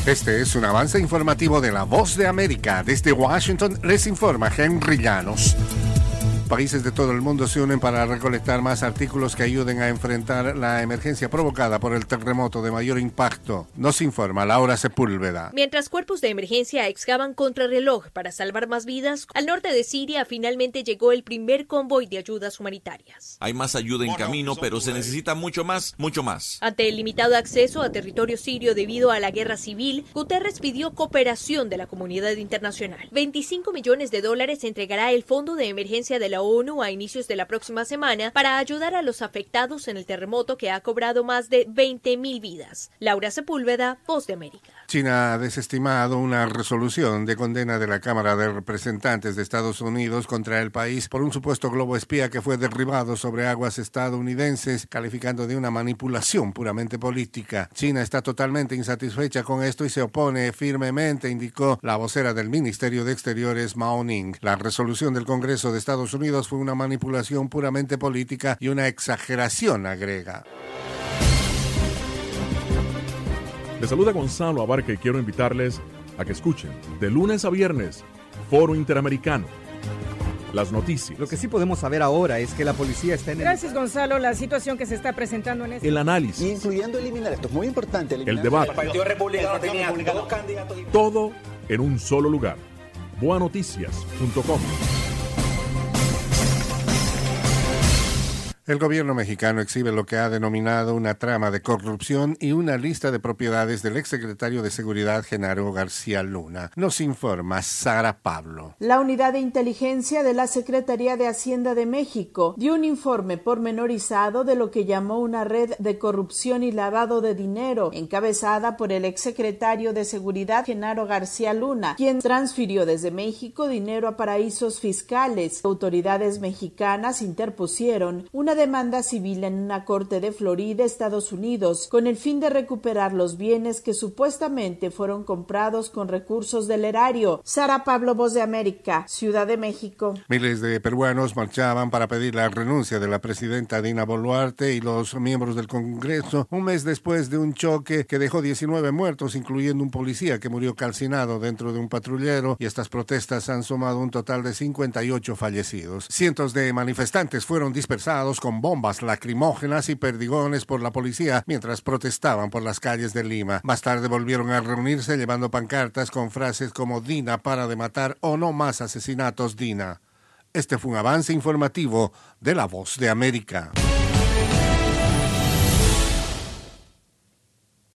Este es un avance informativo de La Voz de América. Desde Washington les informa Henry Llanos. Países de todo el mundo se unen para recolectar más artículos que ayuden a enfrentar la emergencia provocada por el terremoto de mayor impacto. Nos informa Laura Sepúlveda. Mientras cuerpos de emergencia excavan contrarreloj para salvar más vidas, al norte de Siria finalmente llegó el primer convoy de ayudas humanitarias. Hay más ayuda en camino, pero se necesita mucho más. Ante el limitado acceso a territorio sirio debido a la guerra civil, Guterres pidió cooperación de la comunidad internacional. $25 millones se entregará el Fondo de Emergencia de la ONU a inicios de la próxima semana para ayudar a los afectados en el terremoto que ha cobrado más de 20.000 vidas. Laura Sepúlveda, Voz de América. China ha desestimado una resolución de condena de la Cámara de Representantes de Estados Unidos contra el país por un supuesto globo espía que fue derribado sobre aguas estadounidenses, calificando de una manipulación puramente política. China está totalmente insatisfecha con esto y se opone firmemente, indicó la vocera del Ministerio de Exteriores, Mao Ning. La resolución del Congreso de Estados Unidos fue una manipulación puramente política y una exageración, agrega. Les saluda Gonzalo Abarca y quiero invitarles a que escuchen de lunes a viernes Foro Interamericano. Las noticias. Lo que sí podemos saber ahora es que la policía está en el... Gracias, Gonzalo. La situación que se está presentando en este... El análisis. Incluyendo eliminar, esto es muy importante. El debate. El Partido Republicano tenía dos candidatos. Todo en un solo lugar. Boanoticias.com. El gobierno mexicano exhibe lo que ha denominado una trama de corrupción y una lista de propiedades del exsecretario de Seguridad, Genaro García Luna. Nos informa Sara Pablo. La Unidad de Inteligencia de la Secretaría de Hacienda de México dio un informe pormenorizado de lo que llamó una red de corrupción y lavado de dinero, encabezada por el exsecretario de Seguridad, Genaro García Luna, quien transfirió desde México dinero a paraísos fiscales. Autoridades mexicanas interpusieron una demanda civil en una corte de Florida, Estados Unidos, con el fin de recuperar los bienes que supuestamente fueron comprados con recursos del erario. Sara Pablo, Voz de América, Ciudad de México. Miles de peruanos marchaban para pedir la renuncia de la presidenta Dina Boluarte y los miembros del Congreso un mes después de un choque que dejó 19 muertos, incluyendo un policía que murió calcinado dentro de un patrullero, y estas protestas han sumado un total de 58 fallecidos. Cientos de manifestantes fueron dispersados con bombas lacrimógenas y perdigones por la policía mientras protestaban por las calles de Lima. Más tarde volvieron a reunirse llevando pancartas con frases como "Dina, para de matar" o "No más asesinatos, Dina". Este fue un avance informativo de La Voz de América.